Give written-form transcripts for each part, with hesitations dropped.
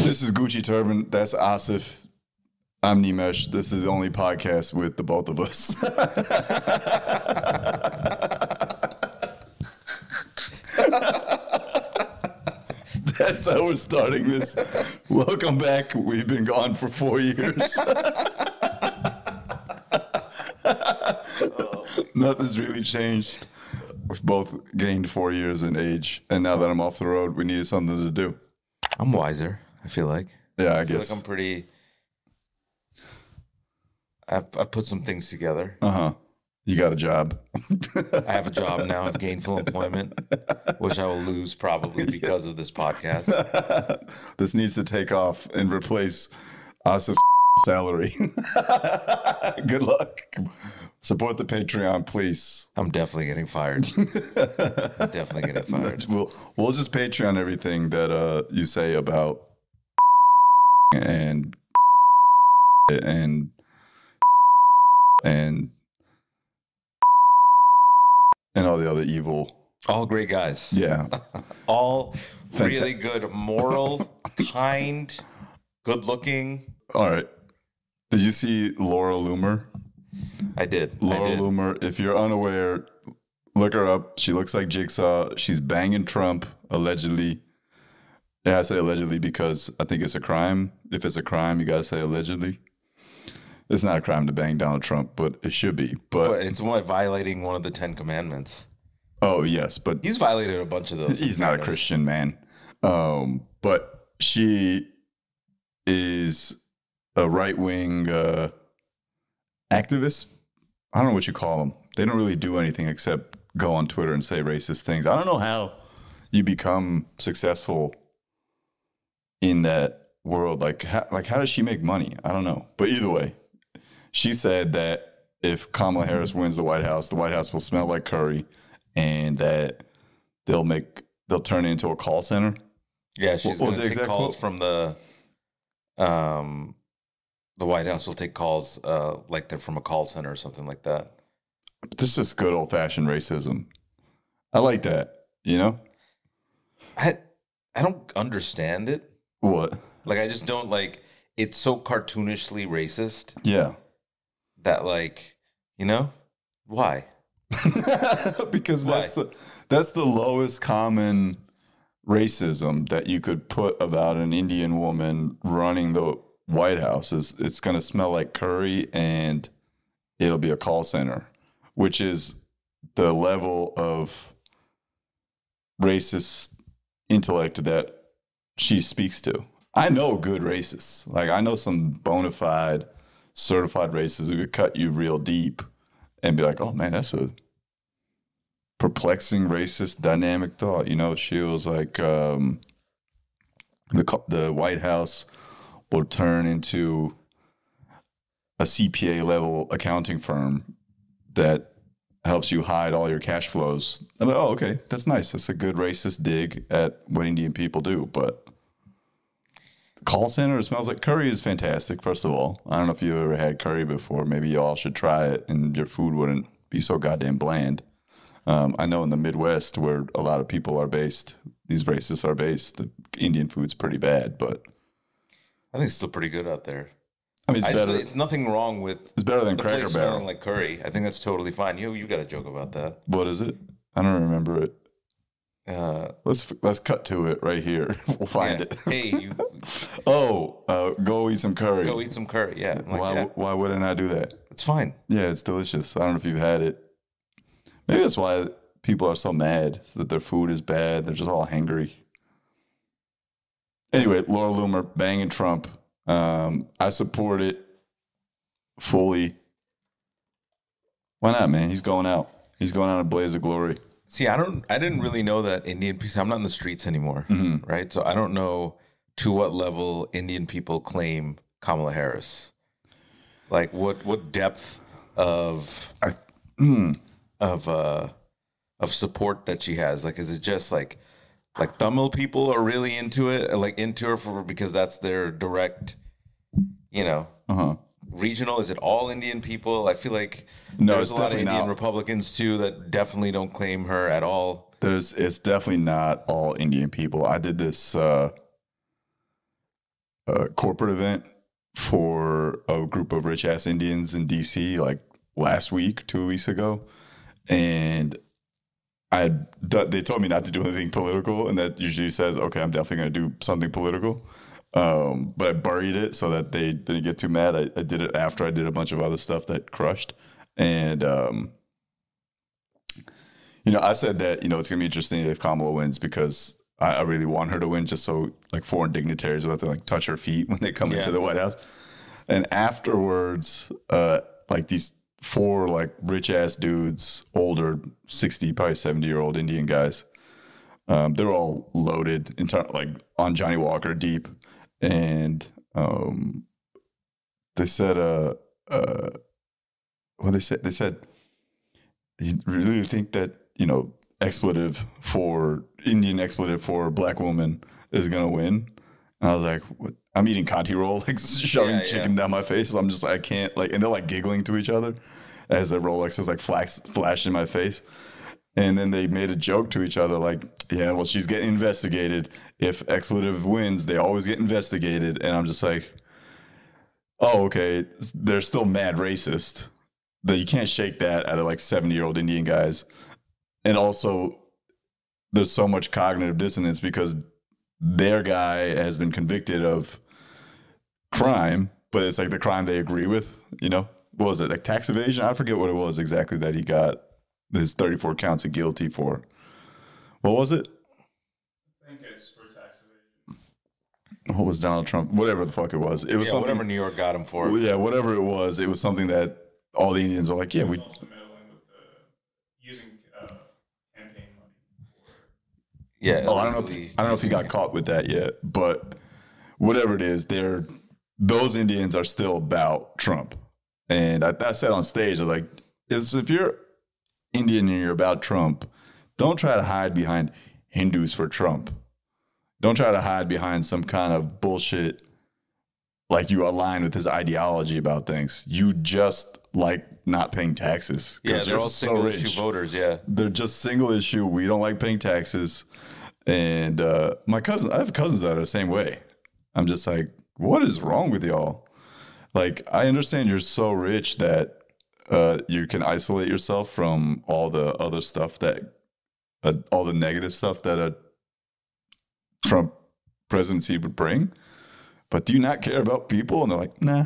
This is Gucci Turban. That's Asif. I'm Nimesh. This is the only podcast with the both of us. That's how we're starting this. Welcome back. We've been gone for 4 years. Nothing's really changed. We've both gained 4 years in age. And now that I'm off the road, we needed something to do. I'm wiser, I feel like. Yeah, I feel guess. like I'm pretty... I put some things together. Uh-huh. You got a job. I have a job now. I have gainful employment, which I will lose probably because of this podcast. This needs to take off and replace Asif's salary. Good luck. Support the Patreon, please. I'm definitely getting fired. Definitely getting fired. We'll just Patreon everything that you say about and all the other evil. All great guys. Yeah. All really good, moral, kind, good looking. All right. Did you see Laura Loomer? I did. Laura Loomer, if you're unaware, look her up. She looks like Jigsaw. She's banging Trump, allegedly. Yeah, I say allegedly because I think it's a crime. If it's a crime, you got to say allegedly. It's not a crime to bang Donald Trump, but it should be. But it's violating one of the 10 commandments. Oh, yes. But he's violated a bunch of those. He's not a Christian man. But she is a right-wing activist. I don't know what you call them. They don't really do anything except go on Twitter and say racist things. I don't know how you become successful in that world. Like how does she make money? I don't know. But either way, she said that if Kamala Harris wins the White House will smell like curry, and that they'll turn it into a call center. Yeah, she's going to take calls from the White House will take calls like they're from a call center or something like that. This is good old fashioned racism. I like that. You know, I don't understand it. What? Like, I just don't like. It's so cartoonishly racist. Yeah. That, like, you know, why? Because that's the lowest common racism that you could put about an Indian woman running the White House. Is it's going to smell like curry and it'll be a call center, which is the level of racist intellect that she speaks to. I know good racists. Like, I know some bona fide certified racists who could cut you real deep and be like, oh man, that's a perplexing racist dynamic thought. You know, she was like, the White House will turn into a CPA level accounting firm that helps you hide all your cash flows. I'm like, oh, okay, that's nice. That's a good racist dig at what Indian people do. But call center, it smells like curry is fantastic, first of all. I don't know if you've ever had curry before. Maybe you all should try it and your food wouldn't be so goddamn bland. I know in the Midwest where a lot of people are based, these racists are based, the Indian food's pretty bad, but I think it's still pretty good out there. I mean, it's better. It's nothing wrong with it's better than the Cracker place Barrel. smelling like curry. I think that's totally fine. You got a joke about that. What is it? I don't remember it. Let's cut to it right here. We'll find it. Hey, go eat some curry. Go eat some curry. Yeah. Why wouldn't I do that? It's fine. Yeah, it's delicious. I don't know if you've had it. Maybe that's why people are so mad that their food is bad. They're just all hangry. Anyway, Laura Loomer banging Trump. I support it fully. Why not, man? He's going out. He's going out in a blaze of glory. See, I didn't really know that Indian people. I'm not in the streets anymore, right? So I don't know to what level Indian people claim Kamala Harris. Like what depth of support that she has. Like, is it just like Tamil people are really into it, like into her because that's their direct, regional? Is it all Indian people? I feel like there's a lot of Indian Republicans too that definitely don't claim her at all. It's definitely not all Indian people. I did this corporate event for a group of rich ass Indians in DC like last week, 2 weeks ago, and they told me not to do anything political, and that usually says, okay, I'm definitely going to do something political. But I buried it so that they didn't get too mad. I did it after I did a bunch of other stuff that crushed. And, I said that, it's going to be interesting if Kamala wins because I really want her to win just so like foreign dignitaries will have to like touch her feet when they come into the White House. And afterwards, like these 4 like rich ass dudes, older 60, probably 70-year-old Indian guys. They're all loaded like on Johnny Walker deep. And they said, they said, you really think that, Indian expletive for a black woman is going to win? And I was like, what? I'm eating kanti roll, like shoving chicken down my face. So I'm just like, I can't like, and they're like giggling to each other as the Rolex is like flash in my face. And then they made a joke to each other like, yeah, well, she's getting investigated. If expletive wins, they always get investigated. And I'm just like, oh, okay. They're still mad racist. That you can't shake that out of like 70-year-old Indian guys. And also, there's so much cognitive dissonance because their guy has been convicted of crime, but it's like the crime they agree with, What was it, like tax evasion? I forget what it was exactly that he got his 34 counts of guilty for. What was it? I think it's for tax evasion. What was Donald Trump? Whatever the fuck it was. It was something, whatever New York got him for. Yeah, whatever it was something that all the Indians are like, yeah, we... Also meddling with using campaign money. Yeah. Oh, I don't know if he got caught with that yet, but whatever it is, those Indians are still about Trump. And I said on stage, I was like, if you're Indian and you're about Trump, don't try to hide behind Hindus for Trump. Don't try to hide behind some kind of bullshit like you align with his ideology about things. You just like not paying taxes. Yeah, they're all single issue voters, yeah. They're just single issue. We don't like paying taxes. And I have cousins that are the same way. I'm just like, what is wrong with y'all? Like, I understand you're so rich that you can isolate yourself from all the other stuff all the negative stuff that a Trump presidency would bring. But do you not care about people? And they're like, nah.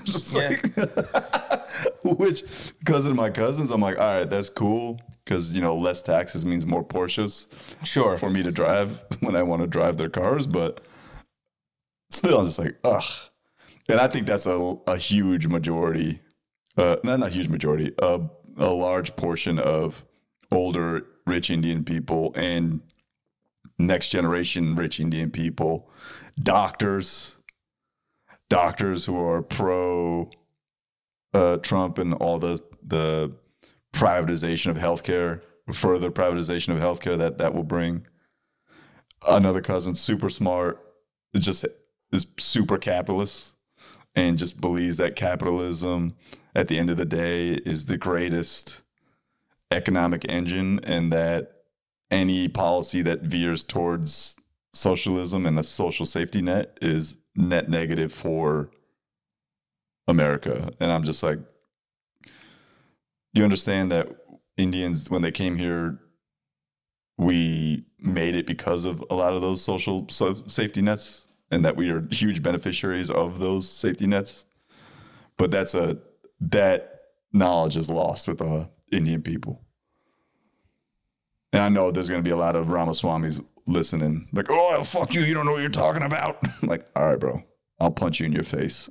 Which, because of my cousins, I'm like, all right, that's cool. Because, less taxes means more Porsches. Sure. For me to drive when I want to drive their cars. But still, I'm just like, ugh. And I think that's a huge majority. Not a huge majority. A large portion of older rich Indian people and next generation rich Indian people, doctors who are pro Trump and all the privatization of healthcare, further privatization of healthcare that will bring. Another cousin, super smart, just is super capitalist and just believes that capitalism at the end of the day is the greatest economic engine, and that any policy that veers towards socialism and a social safety net is net negative for America. And I'm just like, you understand that Indians, when they came here, we made it because of a lot of those social safety nets, and that we are huge beneficiaries of those safety nets. But that knowledge is lost with the Indian people. And I know there's going to be a lot of Ramaswamis listening, like, oh, fuck you, you don't know what you're talking about. I'm like, all right, bro, I'll punch you in your face.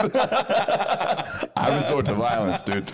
I resort to violence, dude.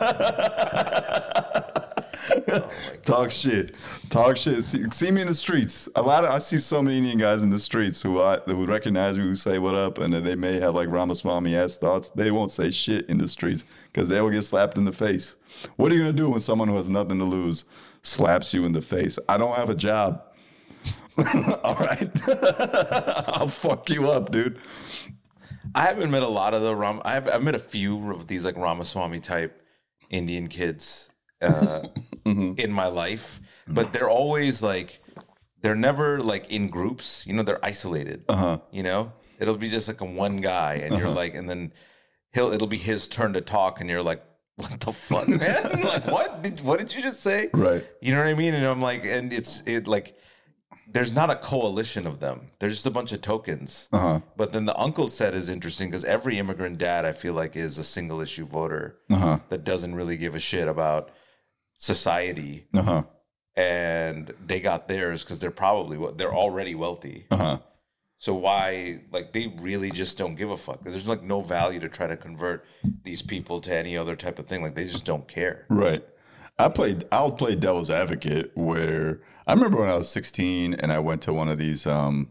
Talk shit. See me in the streets. I see so many Indian guys in the streets who would recognize me, who say what up, and they may have like Ramaswamy ass thoughts. They won't say shit in the streets because they will get slapped in the face. What are you gonna do when someone who has nothing to lose slaps you in the face? I don't have a job. All right. I'll fuck you up, dude. I haven't met a lot of the I've met a few of these like Ramaswamy type Indian kids in my life, but they're always like, they're never like in groups, they're isolated, It'll be just like a one guy, and you're like, and then it'll be his turn to talk, and you're like, what the fuck, man? Like, what did you just say? Right. You know what I mean? And I'm like, and it like, there's not a coalition of them. There's just a bunch of tokens. But then the uncle set is interesting because every immigrant dad, I feel like, is a single issue voter that doesn't really give a shit about society. And they got theirs because they're already wealthy. So why, like, they really just don't give a fuck. There's like no value to try to convert these people to any other type of thing. Like, they just don't care. Right. I'll play devil's advocate where I remember when I was 16 and I went to one of these, not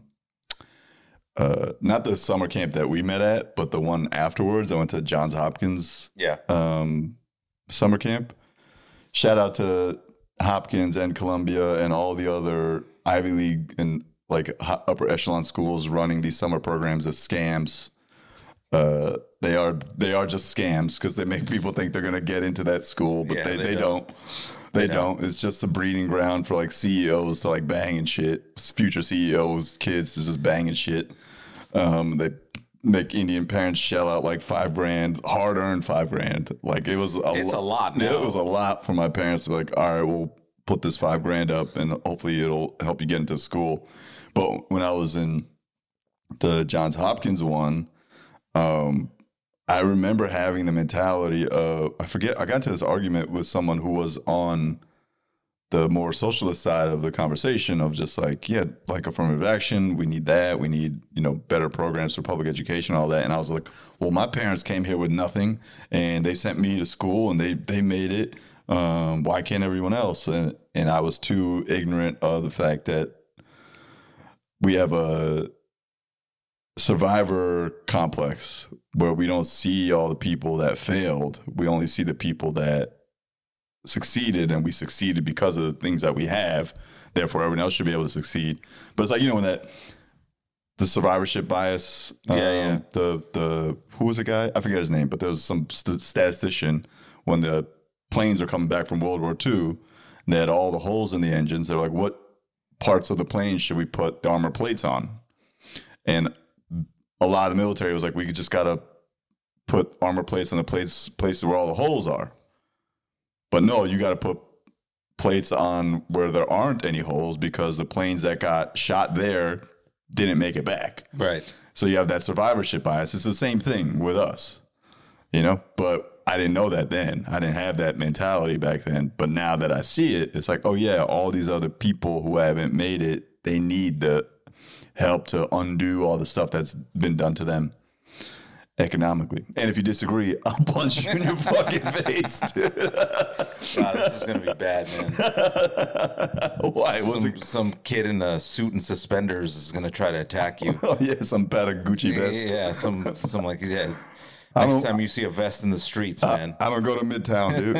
the summer camp that we met at, but the one afterwards. I went to Johns Hopkins summer camp. Shout out to Hopkins and Columbia and all the other Ivy League and like upper echelon schools running these summer programs as scams. They are just scams because they make people think they're going to get into that school, but they don't. They don't. It's just a breeding ground for like CEOs to like bang and shit. Future CEOs, kids to just bang and shit. They make Indian parents shell out like $5,000, hard earned $5,000. Like it was a lot now. It was a lot for my parents to be like, all right, we'll put this $5,000 up and hopefully it'll help you get into school. But when I was in the Johns Hopkins one, I remember having the mentality of, I got into this argument with someone who was on the more socialist side of the conversation of just like, yeah, like affirmative action, we need that. We need, better programs for public education, all that. And I was like, well, my parents came here with nothing and they sent me to school and they made it. Why can't everyone else? And I was too ignorant of the fact that we have a survivor complex where we don't see all the people that failed. We only see the people that succeeded, and we succeeded because of the things that we have. Therefore, everyone else should be able to succeed. But it's like, when the survivorship bias, the who was the guy? I forget his name, but there was some statistician when the planes were coming back from World War II, and they had all the holes in the engines. They're like, what parts of the plane should we put the armor plates on? And a lot of the military was like, we just got to put armor plates on the places where all the holes are. But no, you got to put plates on where there aren't any holes because the planes that got shot there didn't make it back. Right. So you have that survivorship bias. It's the same thing with us, but I didn't know that then. I didn't have that mentality back then. But now that I see it, it's like, oh yeah, all these other people who haven't made it, they need the help to undo all the stuff that's been done to them economically. And if you disagree, I'll punch you in your fucking face, dude. Wow, this is going to be bad, man. Why? Some kid in a suit and suspenders is going to try to attack you. Oh, yeah, some Gucci vest. Yeah, some like, yeah. Next time you see a vest in the streets, man. I don't go to Midtown, dude.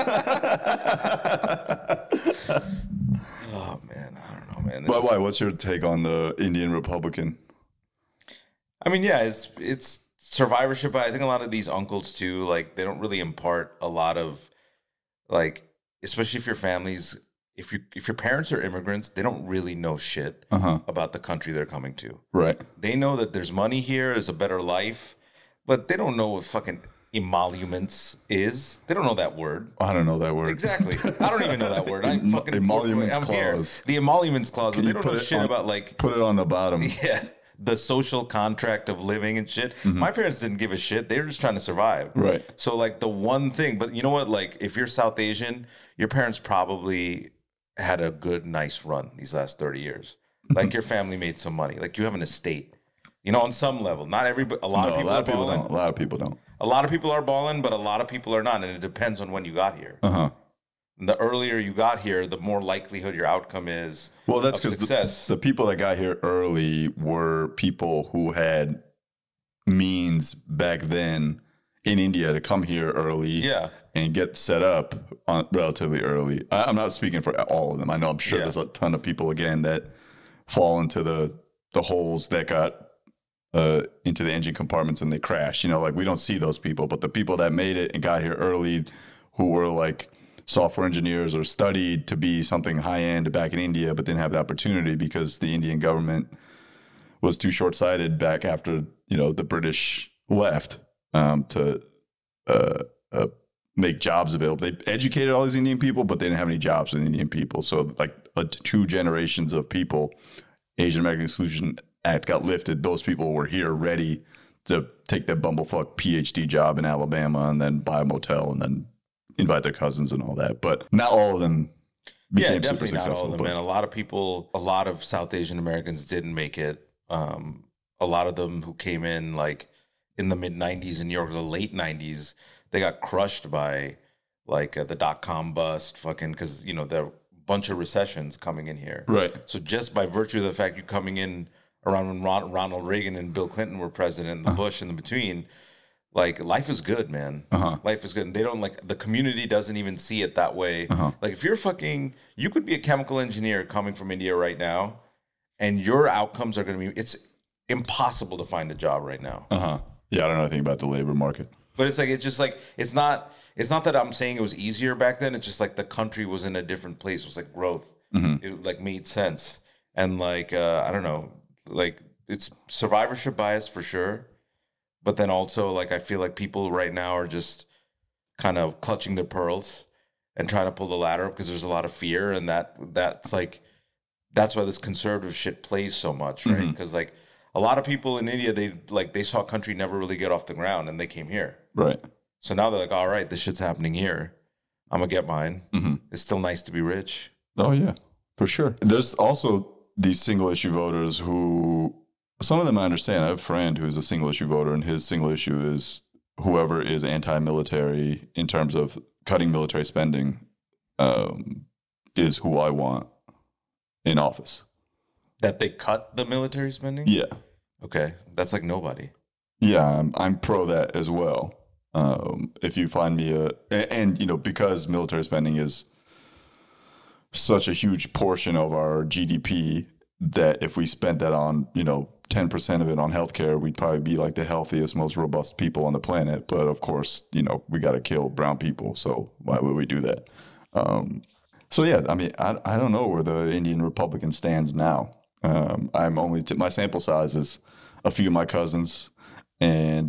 Oh, man. I don't know, man. But why? What's your take on the Indian Republican? I mean, yeah, it's survivorship. But I think a lot of these uncles, too, like, they don't really impart a lot of, like, especially if your family's, if your parents are immigrants, they don't really know shit about the country they're coming to. Right. They know that there's money here, there's a better life, but they don't know what fucking emoluments is. They don't know that word. I don't know that word. Exactly. I don't even know that word. Emoluments clause. The emoluments clause, but they don't know shit about, like... Put it on the bottom. Yeah. The social contract of living and shit. Mm-hmm. My parents didn't give a shit. They were just trying to survive. Right. So, like, the one thing... But you know what? Like, if you're South Asian, your parents probably had a good, nice run these last 30 years. Like, your family made some money. Like, you have an estate. On some level. Not everybody. A lot of people are balling. A lot of people don't. A lot of people are balling, but a lot of people are not. And it depends on when you got here. The earlier you got here, the more likelihood your outcome is. Well, that's because the people that got here early were people who had means back then in India to come here early and get set up relatively early. I'm not speaking for all of them. I'm sure there's a ton of people, again, that fall into the holes that got into the engine compartments and they crash. Like, we don't see those people, but the people that made it and got here early who were like software engineers or studied to be something high end back in India, but didn't have the opportunity because the Indian government was too short-sighted back after, the British left to make jobs available. They educated all these Indian people, but they didn't have any jobs for the Indian people. So like 2 generations of people, Asian American Exclusion Act got lifted. Those people were here ready to take that bumblefuck PhD job in Alabama and then buy a motel and then invite their cousins and all that. But not all of them became definitely super not successful. all of them, man. A lot of people, a lot of South Asian Americans didn't make it. A lot of them who came in like in the mid 90s in New York, the late 90s, they got crushed by like the .com bust, fucking, because, there are a bunch of recessions coming in here. Right. So just by virtue of the fact you coming in around when Ronald Reagan and Bill Clinton were president, and the Bush in the between, like, life is good, man. Life is good. And they don't, like, the community doesn't even see it that way. Like, if you're you could be a chemical engineer coming from India right now, and your outcomes are going to be, it's impossible to find a job right now. Yeah, I don't know anything about the labor market. But it's not that I'm saying it was easier back then. It's just like the country was in a different place. It was like growth. It like made sense. And like, I don't know, like it's survivorship bias for sure. But then also like, I feel like people right now are just kind of clutching their pearls and trying to pull the ladder up because there's a lot of fear. And that's why this conservative shit plays so much, right? Because like a lot of people in India, they saw a country never really get off the ground and they came here. Right. So now they're like, all right, this shit's happening here. I'm going to get mine. It's still nice to be rich. Oh, yeah, for sure. There's also these single issue voters who, some of them I understand. I have a friend who's a single issue voter, and his single issue is whoever is anti-military in terms of cutting military spending is who I want in office. That they cut the military spending? Yeah. Okay. That's like nobody. Yeah, I'm pro that as well. If you find me because military spending is such a huge portion of our GDP, that if we spent that on, 10% of it on healthcare, we'd probably be like the healthiest, most robust people on the planet. But of course, we got to kill brown people. So why would we do that? So yeah, I mean, I don't know where the Indian Republican stands now. I'm only, my sample size is a few of my cousins and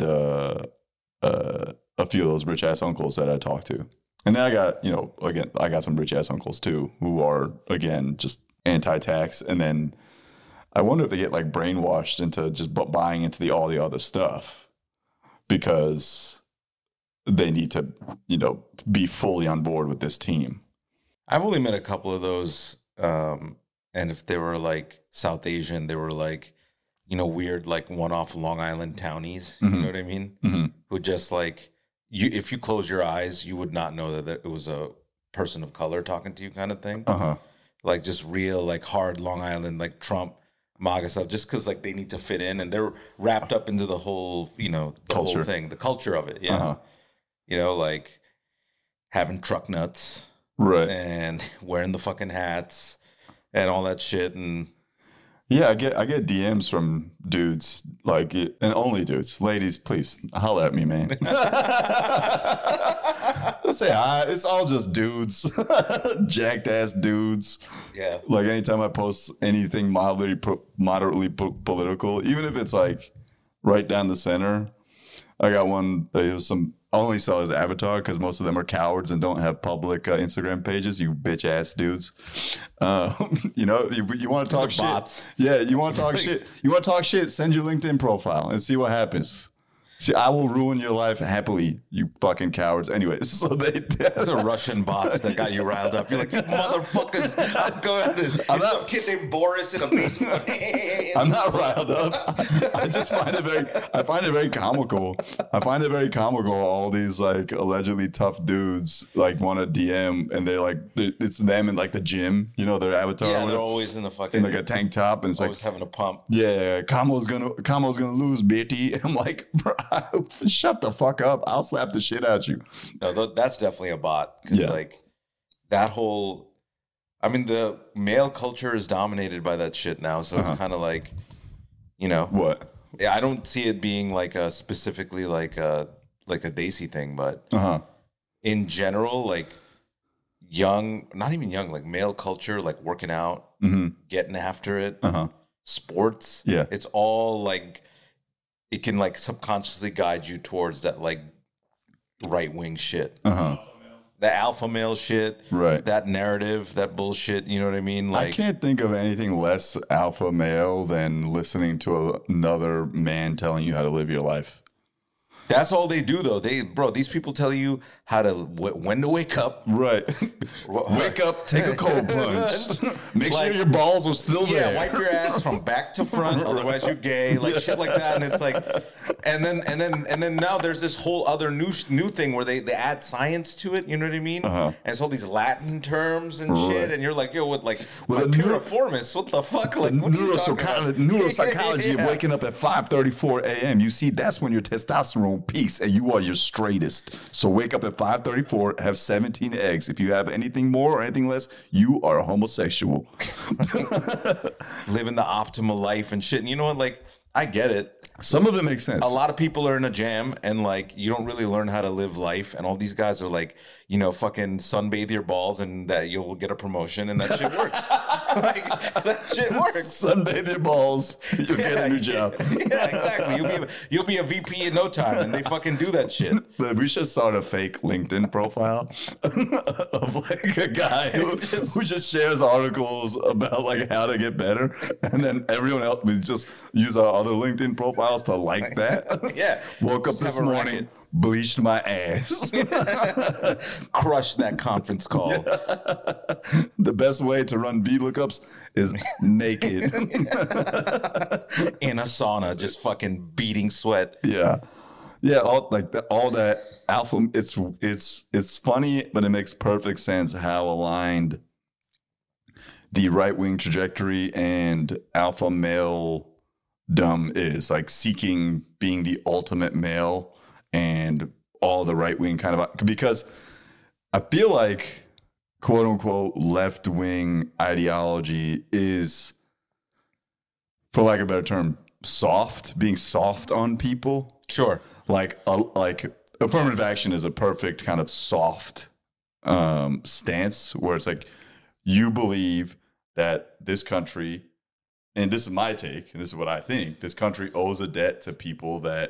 a few of those rich ass uncles that I talk to. And then I got, I got some rich ass uncles too, who are, again, just anti-tax. And then I wonder if they get like brainwashed into just buying into all the other stuff because they need to, be fully on board with this team. I've only met a couple of those. And if they were like South Asian, they were like, weird, like one-off Long Island townies. You know what I mean? Who just like, if you close your eyes, you would not know that it was a person of color talking to you kind of thing. Like just real, like hard Long Island, like Trump, MAGA stuff, just because like they need to fit in and they're wrapped up into the whole, the culture. whole thing, the culture of it. Yeah. Like having truck nuts. Right. And wearing the fucking hats and all that shit. And yeah, I get DMs from dudes, like, and only dudes. Ladies, please holler at me, man. Let's say hi. It's all just dudes, jacked ass dudes. Yeah. Like anytime I post anything moderately political, even if it's like right down the center. I got one. It was I only saw his avatar because most of them are cowards and don't have public Instagram pages. You bitch ass dudes. You want to talk shit. Bots. Yeah, you want to talk shit. You want to talk shit. Send your LinkedIn profile and see what happens. See, I will ruin your life happily, you fucking cowards. Anyway, so Those are Russian bots that got you riled up. You're like, you motherfuckers. I'll go ahead and some kid named Boris in a basement. I'm not riled up. I just find it very comical. I find it very comical. All these like allegedly tough dudes like want to DM and they're like, it's them in like the gym, their avatar. Yeah, they're always in the fucking, in like a tank top and it's always having a pump. Yeah, Kamala's gonna lose, bitty. I'm like, bro, shut the fuck up. I'll slap the shit out you. No, that's definitely a bot. Because like that whole, I mean, the male culture is dominated by that shit now. So it's kind of like, What? Yeah, I don't see it being like a specifically like a Desi thing, but in general, like young, not even young, like male culture, like working out, getting after it, sports. Yeah. It's all like it can like subconsciously guide you towards that like right wing shit. Uh-huh. The alpha male shit, Right. that narrative, that bullshit, you know what I mean? Like I can't think of anything less alpha male than listening to another man telling you how to live your life. that's all they do though. These people tell you how to when to wake up. Right. Wake up, take a cold plunge. Make Like- sure your balls are still Yeah, there. wipe your ass from back to front, otherwise you're gay, like shit like that. And it's like, and then now there's this whole other new thing where they add science to it. You know what I mean? Uh-huh. And it's all these Latin terms and shit, Right. and you're like, yo, what like Well, my the piriformis? What the fuck? Like what are you talking about? neuropsychology of Yeah. waking up at 5:34 a.m. You see, that's when your testosterone peaks and you are your straightest. So wake up at 5:34, have 17 eggs. If you have anything more or anything less, you are a homosexual. Living the optimal life and shit. And you know what? Like, I get it. Some of it makes sense. A lot of people are in a jam and like you don't really learn how to live life, and all these guys are like, you know, fucking sunbathe your balls and that you'll get a promotion, and that shit works. Like that shit works. Sunbathe your balls, you'll get a new job. Yeah, exactly. You'll be a VP in no time, and they fucking do that shit. But we should start a fake LinkedIn profile of like a guy who just shares articles about like how to get better, and then everyone else we just use our other LinkedIn profiles to like that. Yeah. Woke up Just this have a morning, racket. bleached my ass. Crush that conference call. The best way to run VLOOKUPs is naked. In a sauna, just fucking beating sweat. Yeah. Yeah, all that alpha. It's funny, but it makes perfect sense how aligned the right wing trajectory and alpha male dumb is, like seeking being the ultimate male and all the right wing kind of, because I feel like quote unquote left wing ideology is, for lack of a better term, being soft on people. Sure. Like affirmative action is a perfect kind of soft stance where it's like you believe that this country, and this is my take, and this is what I think, this country owes a debt to people that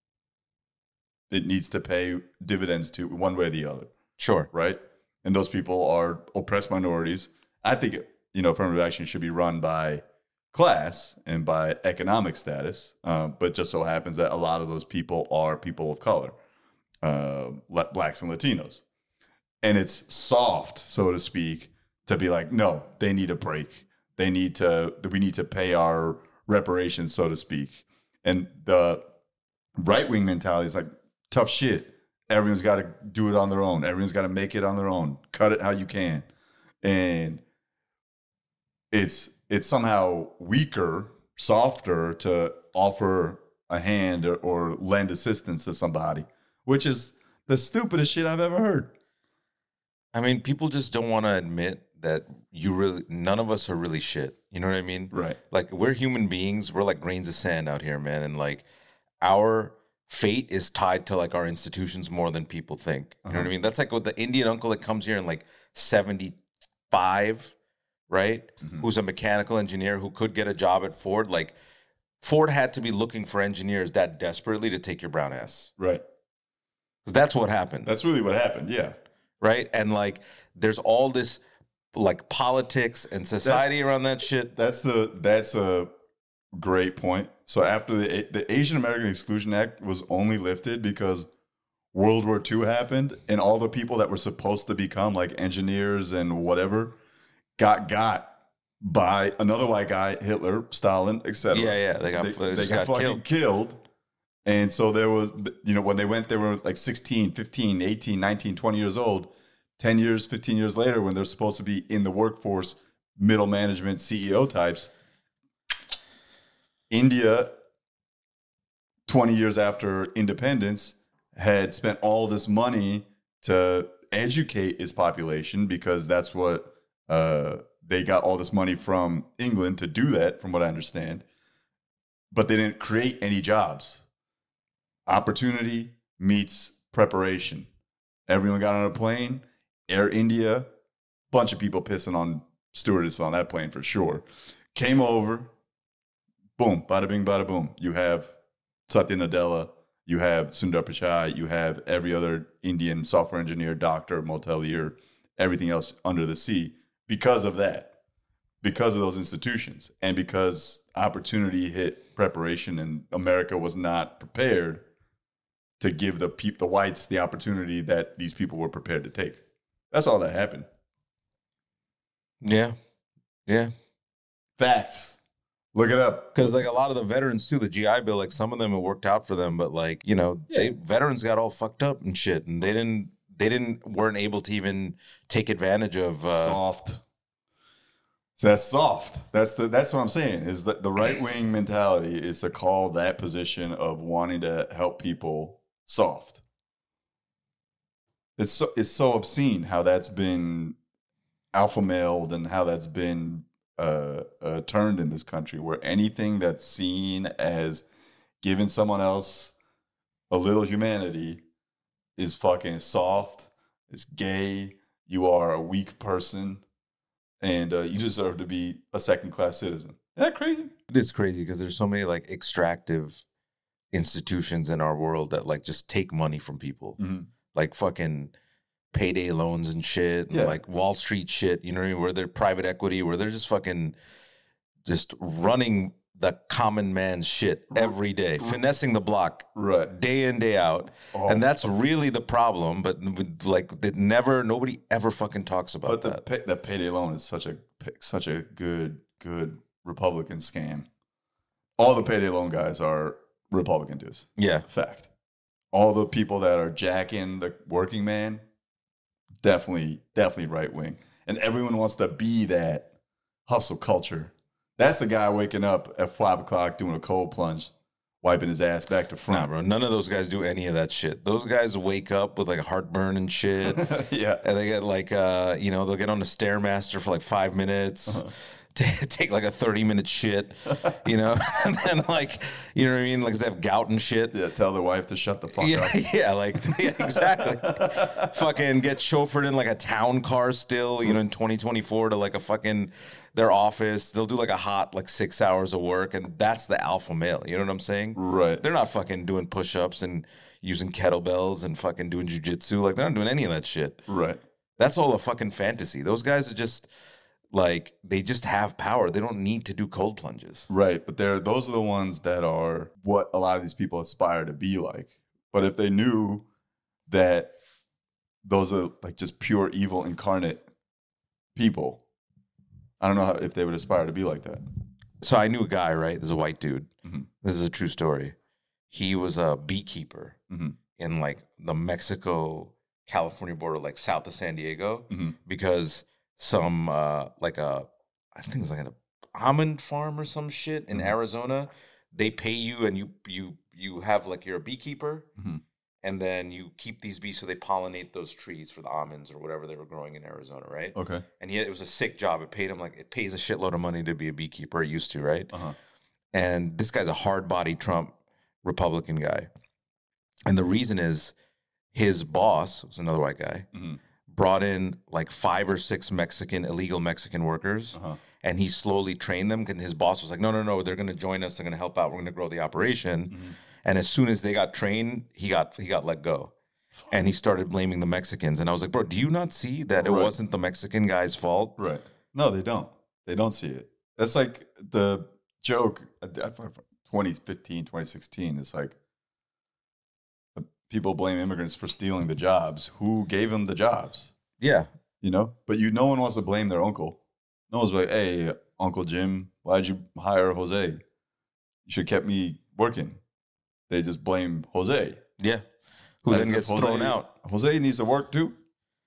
it needs to pay dividends to one way or the other, Sure. right? And those people are oppressed minorities. I think, affirmative action should be run by class and by economic status, but just so happens that a lot of those people are people of color, blacks and Latinos. And it's soft, so to speak, to be like, no, they need a break. We need to pay our reparations, so to speak. And the right-wing mentality is like, tough shit. Everyone's got to do it on their own. Everyone's got to make it on their own. Cut it how you can. And it's somehow weaker, softer to offer a hand or lend assistance to somebody, which is the stupidest shit I've ever heard. I mean, people just don't want to admit that none of us are really shit. You know what I mean? Right. Like, we're human beings. We're like grains of sand out here, man. And like, our fate is tied to like our institutions more than people think. You know what I mean? That's like with the Indian uncle that comes here in like 75, right? Who's a mechanical engineer who could get a job at Ford. Like, Ford had to be looking for engineers that desperately to take your brown ass. Right. Because that's what happened. That's really what happened. Yeah. Right. And like, there's all this like politics and society around that shit. That's a great point. So after the Asian American Exclusion Act was only lifted because World War II happened, and all the people that were supposed to become like engineers and whatever got by another white guy, Hitler, Stalin, etc. Yeah. They got fucking killed. And so there was, when they went, they were like 16, 15, 18, 19, 20 years old. 10 years, 15 years later, when they're supposed to be in the workforce, middle management, CEO types, India, 20 years after independence, had spent all this money to educate its population because that's what they got all this money from England to do that, from what I understand. But they didn't create any jobs. Opportunity meets preparation. Everyone got on a plane. Air India, bunch of people pissing on stewardess on that plane for sure. Came over, boom, bada bing, bada boom. You have Satya Nadella, you have Sundar Pichai, you have every other Indian software engineer, doctor, motelier, everything else under the sea because of that, because of those institutions, and because opportunity hit preparation, and America was not prepared to give the whites the opportunity that these people were prepared to take. That's all that happened. Yeah. Yeah. Facts. Look it up. Because like a lot of the veterans too, the GI Bill, like some of them it worked out for them, but like, you know, veterans got all fucked up and shit, and they weren't able to even take advantage of soft. So that's soft. That's what I'm saying. Is that the right wing mentality is to call that position of wanting to help people soft. It's so obscene how that's been alpha mailed and how that's been turned in this country, where anything that's seen as giving someone else a little humanity is fucking soft, it's gay, you are a weak person, and you deserve to be a second-class citizen. Isn't that crazy? It is crazy because there's so many like extractive institutions in our world that like just take money from people. Like fucking payday loans and shit, and like Wall Street shit, you know what I mean? Where they're private equity, where they're just fucking just running the common man's shit every day, finessing the block day in, day out. And that's really the problem. But like nobody ever fucking talks about that. The payday loan is such a good Republican scam. All the payday loan guys are Republican dudes. Yeah. Fact. All the people that are jacking the working man, definitely right wing. And everyone wants to be that hustle culture. That's the guy waking up at 5 o'clock doing a cold plunge, wiping his ass back to front. Nah, bro. None of those guys do any of that shit. Those guys wake up with like heartburn and shit. Yeah. And they get like, they'll get on the Stairmaster for like 5 minutes. Take like a 30-minute shit, you know, and then like, you know what I mean? Like, they have gout and shit. Yeah, tell their wife to shut the fuck up. Yeah, exactly. Fucking get chauffeured in like a town car still, you know, in 2024 to like a fucking their office. They'll do like a hot like 6 hours of work, and that's the alpha male. You know what I'm saying? Right. They're not fucking doing push-ups and using kettlebells and fucking doing jujitsu. Like, they're not doing any of that shit. Right. That's all a fucking fantasy. Those guys are just like, they just have power. They don't need to do cold plunges. Right. But those are the ones that are what a lot of these people aspire to be like. But if they knew that those are like just pure evil incarnate people, I don't know if they would aspire to be like that. So I knew a guy, right? There's a white dude. Mm-hmm. This is a true story. He was a beekeeper in like the Mexico-California border, like south of San Diego, because some I think it was like an almond farm or some shit in Arizona. They pay you, and you have like, you're a beekeeper, and then you keep these bees so they pollinate those trees for the almonds or whatever they were growing in Arizona, right? Okay. And it was a sick job. It pays a shitload of money to be a beekeeper. It used to, right? And this guy's a hard-bodied Trump Republican guy, and the reason is his boss was another white guy. Brought in like 5 or 6 illegal Mexican workers, and he slowly trained them. And his boss was like, no, they're going to join us. They're going to help out. We're going to grow the operation. And as soon as they got trained, he got let go. And he started blaming the Mexicans. And I was like, bro, do you not see that it wasn't the Mexican guy's fault? Right. No, they don't. They don't see it. That's like the joke 2015, 2016. It's like, people blame immigrants for stealing the jobs. Who gave them the jobs? Yeah. You know? But no one wants to blame their uncle. No one's like, hey, Uncle Jim, why'd you hire Jose? You should have kept me working. They just blame Jose. Yeah. Who then gets thrown out. Jose needs to work too.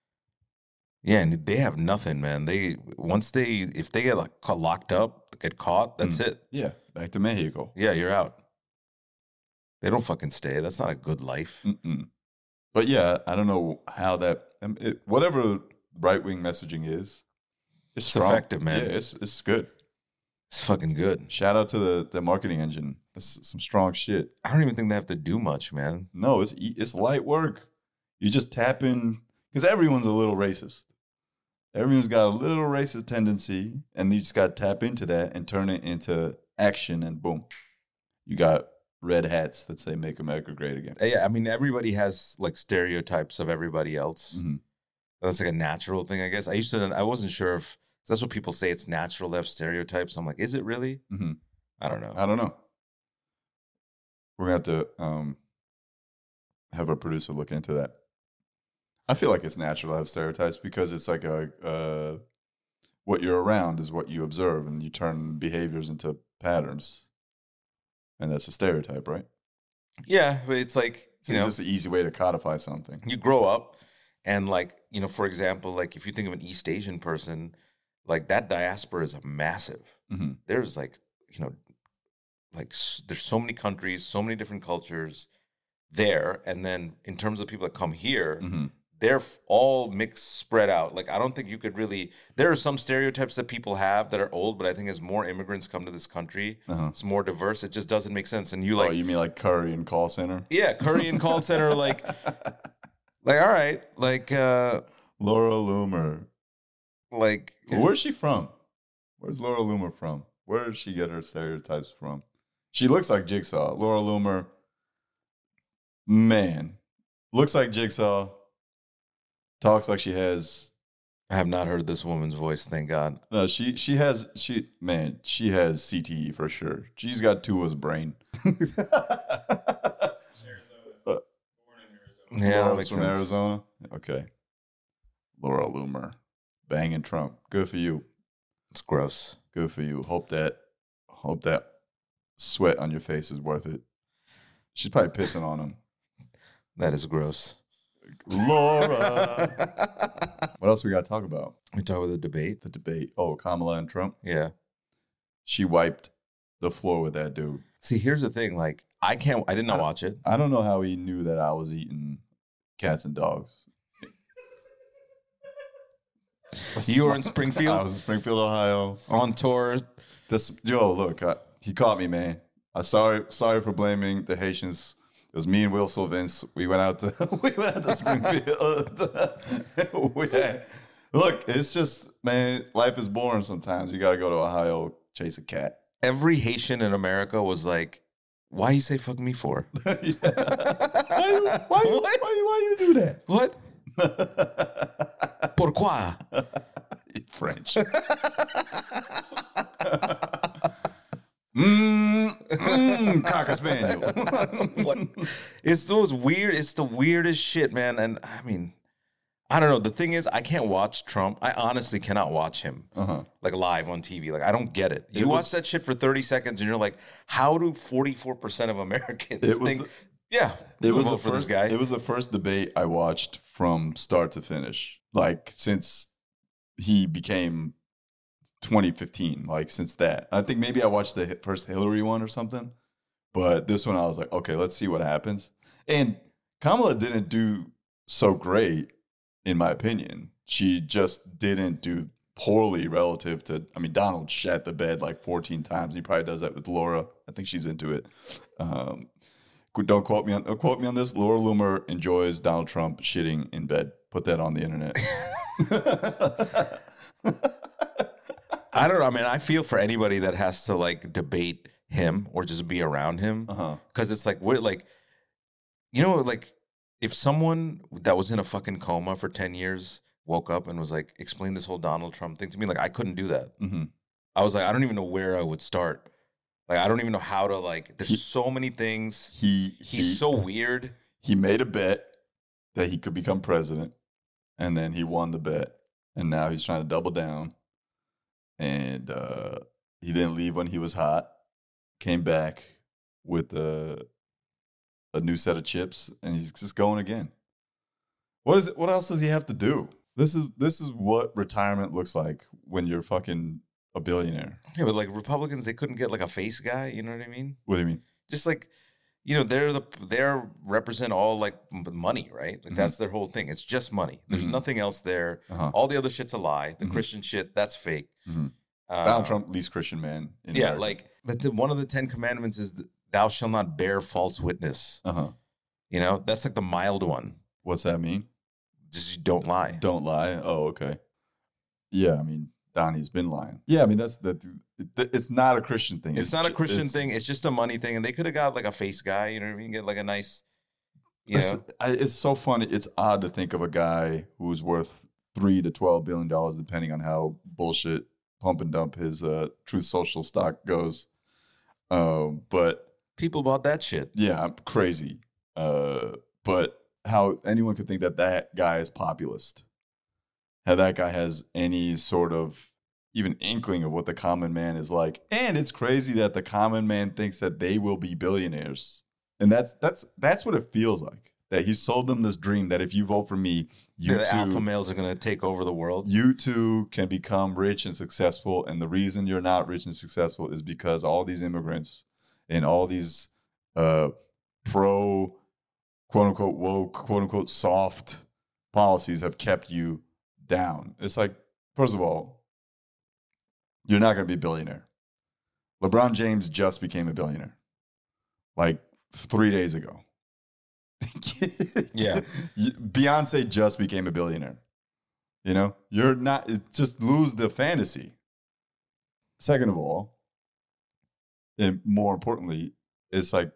Yeah, and they have nothing, man. If they get like locked up, get caught, that's it. Yeah, back to Mexico. Yeah, you're out. They don't fucking stay. That's not a good life. But yeah, I don't know how whatever right-wing messaging is, it's effective, man. Yeah, it's good. It's fucking good. Shout out to the marketing engine. It's some strong shit. I don't even think they have to do much, man. No, it's light work. You just tap in, because everyone's a little racist. Everyone's got a little racist tendency, and you just got to tap into that and turn it into action, and boom, you got red hats that say "Make America Great Again." Yeah, I mean, everybody has like stereotypes of everybody else. Mhm. That's like a natural thing, I guess. I wasn't sure if 'cause that's what people say. It's natural to have stereotypes. I'm like, is it really? Mhm. I don't know. I don't know. We're gonna have to have a producer look into that. I feel like it's natural to have stereotypes because it's like what you're around is what you observe, and you turn behaviors into patterns, and that's a stereotype, right? Yeah, but it's like, It's just an easy way to codify something. you grow up and like, for example, like if you think of an East Asian person, like that diaspora is massive. Mm-hmm. There's like, like there's so many countries, so many different cultures there. And then in terms of people that come here, Mm-hmm. they're all mixed, spread out. Like, I don't think you could really, there are some stereotypes that people have that are old, but I think as more immigrants come to this country, it's more diverse. It just doesn't make sense. And you like, Oh, you mean like Curry and call center? yeah, Curry and call center, like, all right, like, Laura Loomer. like, Where's she from? Where's Laura Loomer from? Where did she get her stereotypes from? She looks like Jigsaw. Laura Loomer, man, looks like Jigsaw. Talks like she has. I have not heard this woman's voice, thank God. No, she has CTE for sure. She's got Tua's brain. Arizona. Born in Arizona. Yeah, that Laura's makes from sense. Arizona. Okay, Laura Loomer, banging Trump. Good for you. It's gross. Good for you. Hope that sweat on your face is worth it. She's probably pissing on him. That is gross. Laura. What else we got to talk about? We talk about the debate. The debate. Oh, Kamala and Trump. Yeah. She wiped the floor with that dude. See, here's the thing. Like, I did not watch it. I don't know how he knew that I was eating cats and dogs. You were in I Springfield was in Springfield, Ohio. on tour. Look, he caught me, man. I sorry for blaming the Haitians. It was me and Will Sylvans. We went out to Springfield. Look, it's just, man, life is boring sometimes. You got to go to Ohio, chase a cat. Every Haitian in America was like, why you say fuck me for? Why you do that? What? Pourquoi? French. Cocker spaniel. What? It's those weird. It's the weirdest shit, man. And I mean, I don't know. The thing is, I can't watch Trump. I honestly cannot watch him like live on TV. Like, I don't get it. You watch that shit for 30 seconds, and you're like, how do 44% of Americans think? It was vote for this guy. It was the first debate I watched from start to finish. Like, since he became 2015, like since that. I think maybe I watched the first Hillary one or something. But this one I was like, okay, let's see what happens. And Kamala didn't do so great, in my opinion. She just didn't do poorly relative to, I mean, Donald shat the bed like 14 times. He probably does that with Laura. I think she's into it. Don't quote me on this. Laura Loomer enjoys Donald Trump shitting in bed. Put that on the internet. I don't know. I mean, I feel for anybody that has to like debate him or just be around him, because it's like, what, like, like if someone that was in a fucking coma for 10 years woke up and was like, explain this whole Donald Trump thing to me, like, I couldn't do that. I was like, I don't even know where I would start. Like, I don't even know how to, like, there's so many things. He's so weird. He made a bet that he could become president, and then he won the bet, and now he's trying to double down. And he didn't leave when he was hot. Came back with a new set of chips, and he's just going again. What else does he have to do? This is what retirement looks like when you're fucking a billionaire. Yeah, but like Republicans, they couldn't get like a face guy. You know what I mean? What do you mean? Just like, they're represent all like money, right? Like that's their whole thing. It's just money. There's nothing else there. All the other shit's a lie. The Christian shit, that's fake. Donald Trump, least Christian man in America. Like one of the 10 commandments is thou shalt not bear false witness. That's like the mild one. What's that mean? Just don't lie. Don't lie. Oh, okay. Yeah, I mean, Donnie's been lying. Yeah, I mean it's not a Christian thing. It's not a Christian thing. It's just a money thing, and they could have got like a face guy. You know what I mean? Get like a nice. It's so funny. It's odd to think of a guy who's worth $3 to $12 billion, depending on how bullshit pump and dump his Truth Social stock goes. But people bought that shit. Yeah, crazy. But how anyone could think that guy is populist, how that guy has any sort of even inkling of what the common man is like, and it's crazy that the common man thinks that they will be billionaires. And that's what it feels like. That he sold them this dream that if you vote for me, the alpha males are going to take over the world. You too can become rich and successful. And the reason you're not rich and successful is because all these immigrants and all these pro quote unquote woke, quote unquote soft policies have kept you down. It's like, first of all, you're not going to be a billionaire. LeBron James just became a billionaire. Like 3 days ago. Yeah. Beyonce just became a billionaire. You know, you're not, just lose the fantasy. Second of all, and more importantly, it's like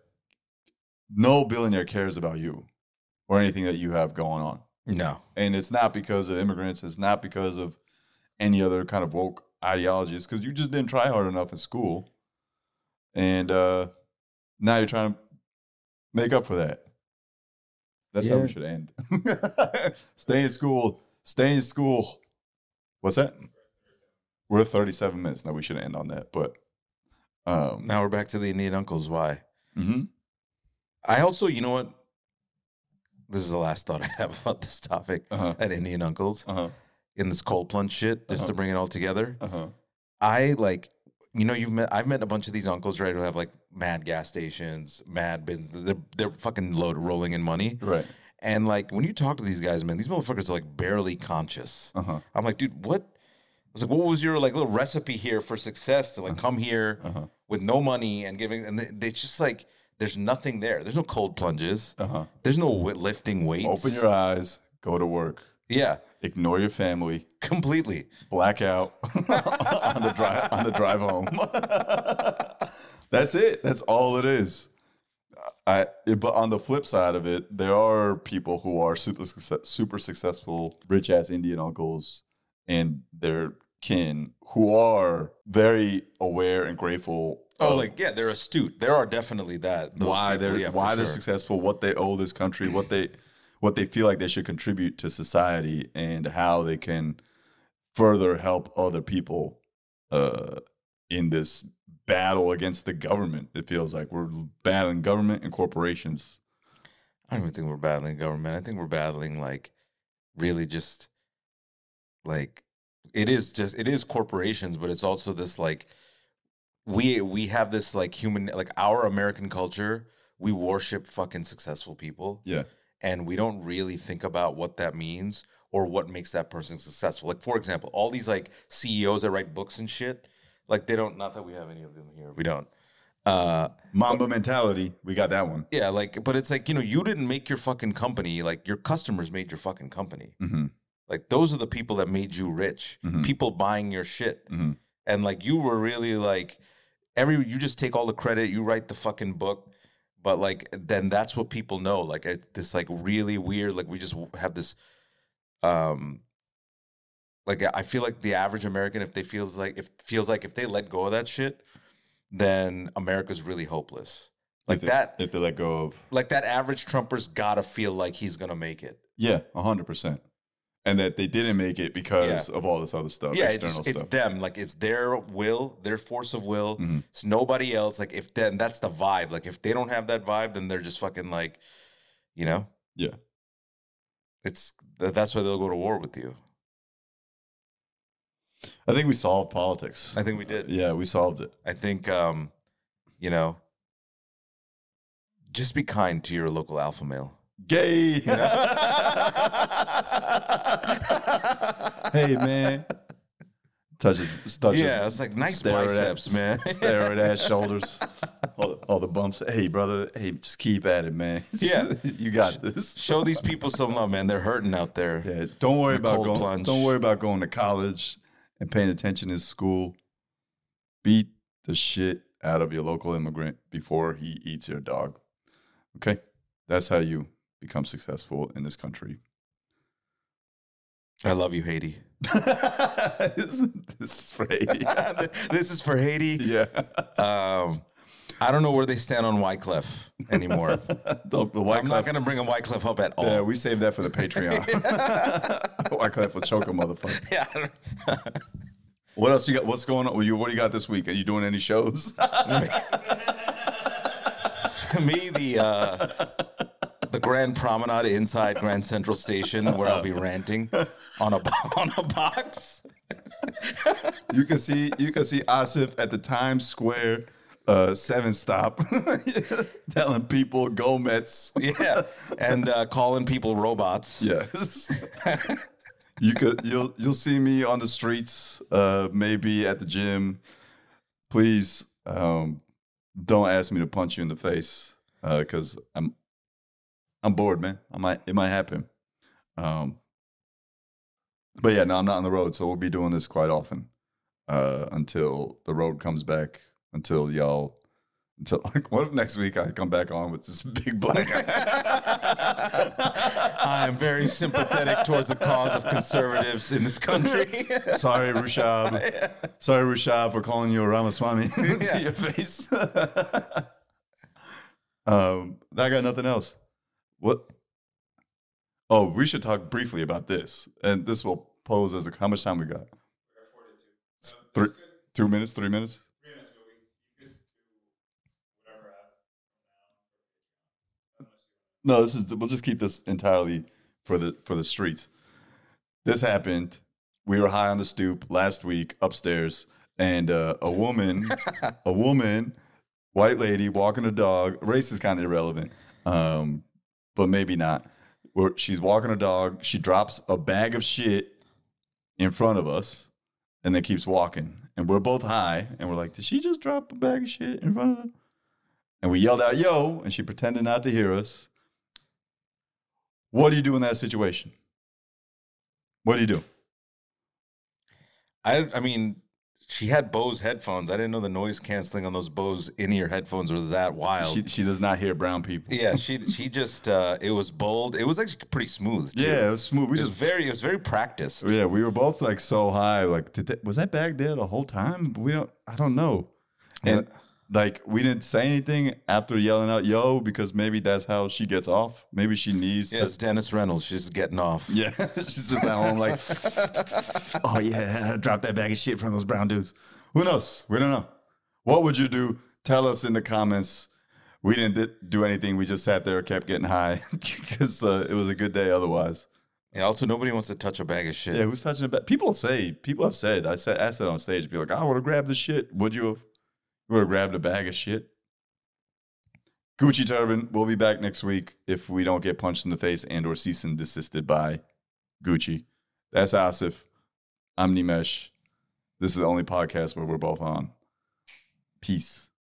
no billionaire cares about you or anything that you have going on. No. And it's not because of immigrants. It's not because of any other kind of woke ideology. It's because you just didn't try hard enough in school. And now you're trying to make up for that. That's how we should end. Stay in school. Stay in school. What's that? We're 37 minutes. Now we should end on that. But now we're back to the Indian uncles. Why? Mm-hmm. I also, you know what? This is the last thought I have about this topic at Indian uncles in this cold plunge shit, just to bring it all together. I like, you know, I've met a bunch of these uncles, right, who have like mad gas stations, mad business. They're fucking rolling in money. Right. And like, when you talk to these guys, man, these motherfuckers are like barely conscious. I'm like, dude, what? I was like, what was your like little recipe here for success to like come here with no money and giving, and they just like, there's nothing there. There's no cold plunges. There's no lifting weights. Open your eyes, go to work. Yeah. Ignore your family. Completely. Black out on the drive home. That's it. That's all it is. But on the flip side of it, there are people who are super successful, rich ass Indian uncles and their kin who are very aware and grateful. Oh, like, yeah, they're astute. There are definitely that. Why they're successful, what they owe this country, what they feel like they should contribute to society, and how they can further help other people in this battle against the government. It feels like we're battling government and corporations. I don't even think we're battling government. I think we're battling like really just like it is corporations, but it's also this like we have this like human, like our American culture, we worship fucking successful people. Yeah. And we don't really think about what that means or what makes that person successful. Like, for example, all these like CEOs that write books and shit, like they don't, not that we have any of them here. We don't. Mamba mentality. We got that one. Yeah. Like, but it's like, you know, you didn't make your fucking company. Like your customers made your fucking company. Mm-hmm. Like those are the people that made you rich, people buying your shit. And like, you were really like you just take all the credit, you write the fucking book. But like, then that's what people know. Like this, like really weird. Like we just have this, like I feel like the average American, if they let go of that shit, then America's really hopeless. Like if they let go of, like that average Trumper's gotta feel like he's gonna make it. Yeah, 100%. And that they didn't make it because of all this other stuff. Yeah, external it's stuff. them. Like it's their will, their force of will. It's nobody else. Like that's the vibe. Like if they don't have that vibe, then they're just fucking like, you know? Yeah. That's why they'll go to war with you. I think we solved politics. I think we did. Yeah, we solved it. I think, you know, just be kind to your local alpha male. Gay. Hey, man. Touches. Yeah, it's like nice biceps, man. Steroid ass shoulders. All the bumps. Hey, brother. Hey, just keep at it, man. Yeah, you got this. Show these people some love, man. They're hurting out there. Yeah, don't worry about going to college and paying attention in school, beat the shit out of your local immigrant before he eats your dog. Okay? That's how you become successful in this country. I love you, Haiti. This is for Haiti. This is for Haiti. Yeah. I don't know where they stand on Wyclef anymore. I'm not going to bring a Wyclef up at all. Yeah, we saved that for the Patreon. Wyclef will choke a motherfucker. Yeah. What else you got? What's going on? What do you got this week? Are you doing any shows? Me, the Grand Promenade inside Grand Central Station, where I'll be ranting on a box. You can see Asif at the Times Square 7-stop telling people go Mets. Yeah, and calling people robots. Yes. You'll see me on the streets, maybe at the gym. Please don't ask me to punch you in the face because I'm bored, man. It might happen. But yeah, no, I'm not on the road, so we'll be doing this quite often until the road comes back. Until like, what if next week I come back on with this big black? I am very sympathetic towards the cause of conservatives in this country. Sorry, Rushab. Sorry, Rushab, for calling you a Ramaswamy to your face. I got nothing else. What? Oh, we should talk briefly about this, and this will pose as how much time we got? 42. 2 minutes, 3 minutes. 3 minutes, but you could do whatever No, we'll just keep this entirely for the streets. This happened. We were high on the stoop last week upstairs, and a woman, white lady walking a dog. Race is kind of irrelevant, but maybe not. She's walking a dog. She drops a bag of shit in front of us, and then keeps walking. And we're both high, and we're like, did she just drop a bag of shit in front of her? And we yelled out, yo, and she pretended not to hear us. What do you do in that situation? What do you do? I mean, she had Bose headphones. I didn't know the noise canceling on those Bose in-ear headphones were that wild. She does not hear brown people. Yeah, she just it was bold. It was actually pretty smooth, too. Yeah, it was smooth. It was very practiced. Yeah, we were both like so high. Like, was that bag there the whole time? I don't know. And like, we didn't say anything after yelling out "yo" because maybe that's how she gets off. Maybe she needs to. It's Dennis Reynolds. She's getting off. Yeah, she's just at home like, oh yeah, drop that bag of shit from those brown dudes. Who knows? We don't know. What would you do? Tell us in the comments. We didn't do anything. We just sat there and kept getting high because it was a good day otherwise. Yeah, also, nobody wants to touch a bag of shit. Yeah, who's touching a bag? People have said, asked that on stage. Be like, I would have grabbed the shit. Would you have? You would have grabbed a bag of shit. Gucci Turban, we'll be back next week if we don't get punched in the face and or cease and desisted by Gucci. That's Asif. I'm Nimesh. This is the only podcast where we're both on. Peace.